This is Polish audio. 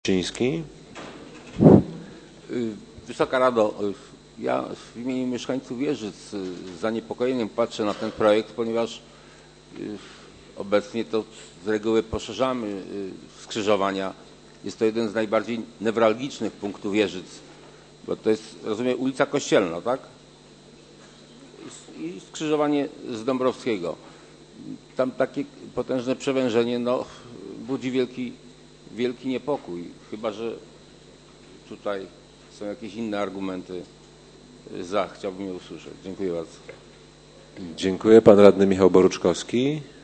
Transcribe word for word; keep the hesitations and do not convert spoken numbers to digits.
Ciński. Wysoka Rado, ja w imieniu mieszkańców Wieżyc z zaniepokojeniem patrzę na ten projekt, ponieważ obecnie to z reguły poszerzamy skrzyżowania. Jest to jeden z najbardziej newralgicznych punktów Wieżyc, bo to jest, rozumiem, ulica Kościelna, tak? I skrzyżowanie z Dąbrowskiego. Tam takie potężne przewężenie no, budzi wielki, wielki niepokój, chyba że tutaj są jakieś inne argumenty za. Chciałbym je usłyszeć. Dziękuję bardzo. Dziękuję. Pan radny Michał Boruczkowski.